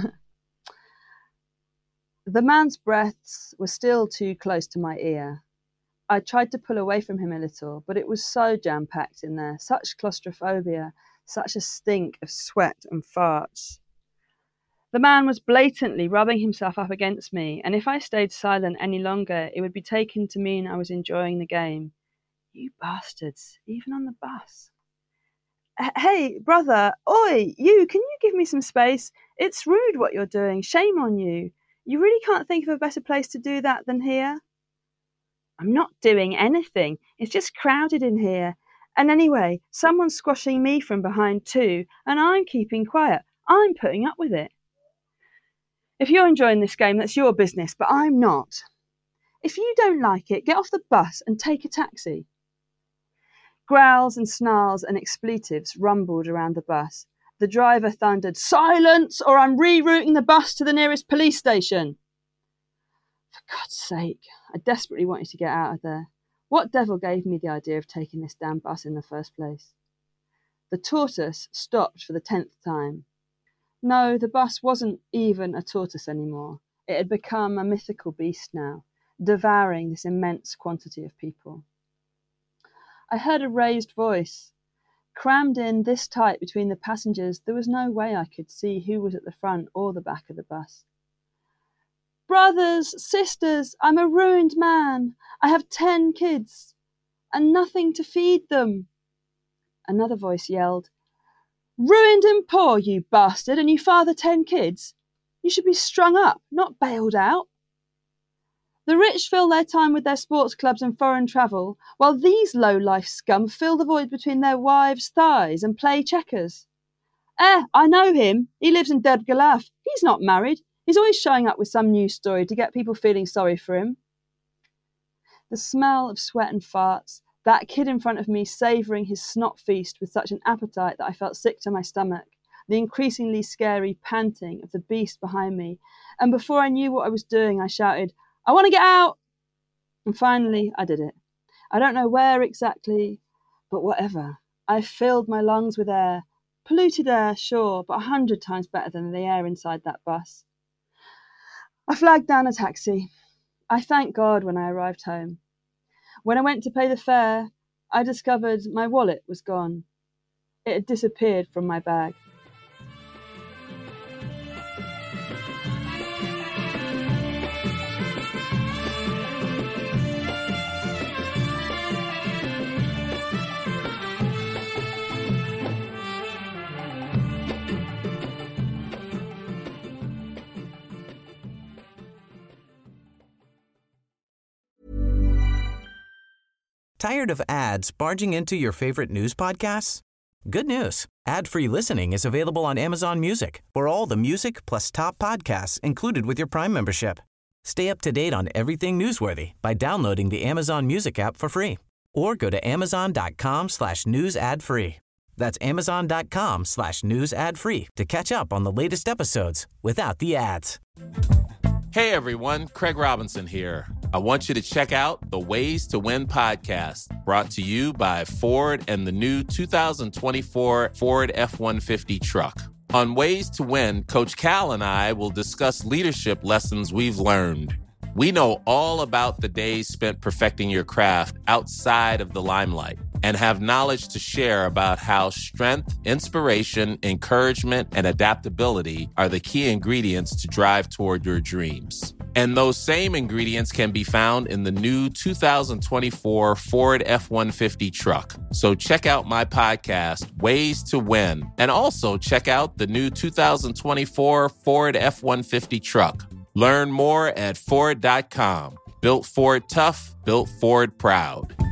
The man's breaths were still too close to my ear. I tried to pull away from him a little, but it was so jam-packed in there, such claustrophobia, such a stink of sweat and farts. The man was blatantly rubbing himself up against me, and if I stayed silent any longer, it would be taken to mean I was enjoying the game. You bastards, even on the bus. Hey, brother, oi, you, can you give me some space? It's rude what you're doing, shame on you. You really can't think of a better place to do that than here? I'm not doing anything, it's just crowded in here. And anyway, someone's squashing me from behind too, and I'm keeping quiet. I'm putting up with it. If you're enjoying this game, that's your business, but I'm not. If you don't like it, get off the bus and take a taxi. Growls and snarls and expletives rumbled around the bus. The driver thundered, "Silence, or I'm rerouting the bus to the nearest police station." For God's sake, I desperately wanted to get out of there. What devil gave me the idea of taking this damn bus in the first place? The tortoise stopped for the tenth time. No, the bus wasn't even a tortoise anymore. It had become a mythical beast now, devouring this immense quantity of people. I heard a raised voice. Crammed in this tight between the passengers, there was no way I could see who was at the front or the back of the bus. Brothers, sisters, I'm a ruined man. I have ten kids and nothing to feed them. Another voice yelled, Ruined and poor, you bastard, and you father ten kids? You should be strung up, not bailed out. The rich fill their time with their sports clubs and foreign travel, while these low-life scum fill the void between their wives' thighs and play checkers. Eh, I know him. He lives in Derb Galaf. He's not married. He's always showing up with some news story to get people feeling sorry for him. The smell of sweat and farts, that kid in front of me savouring his snot feast with such an appetite that I felt sick to my stomach, the increasingly scary panting of the beast behind me, and before I knew what I was doing, I shouted, "I want to get out!" And finally, I did it. I don't know where exactly, but whatever. I filled my lungs with air. Polluted air, sure, but a hundred times better than the air inside that bus. I flagged down a taxi. I thanked God when I arrived home. When I went to pay the fare, I discovered my wallet was gone. It had disappeared from my bag. Tired of ads barging into your favorite news podcasts? Good news. Ad-free listening is available on Amazon Music for all the music plus top podcasts included with your Prime membership. Stay up to date on everything newsworthy by downloading the Amazon Music app for free or go to amazon.com slash news ad free. That's amazon.com slash news ad free to catch up on the latest episodes without the ads. Hey everyone, Craig Robinson here. I want you to check out the Ways to Win podcast, brought to you by Ford and the new two thousand twenty-four Ford F one fifty truck. On Ways to Win, Coach Cal and I will discuss leadership lessons we've learned. We know all about the days spent perfecting your craft outside of the limelight and have knowledge to share about how strength, inspiration, encouragement, and adaptability are the key ingredients to drive toward your dreams. And those same ingredients can be found in the new two thousand twenty-four Ford F one fifty truck. So check out my podcast, Ways to Win, and also check out the new two thousand twenty-four Ford F one fifty truck. Learn more at Ford dot com. Built Ford tough, built Ford proud.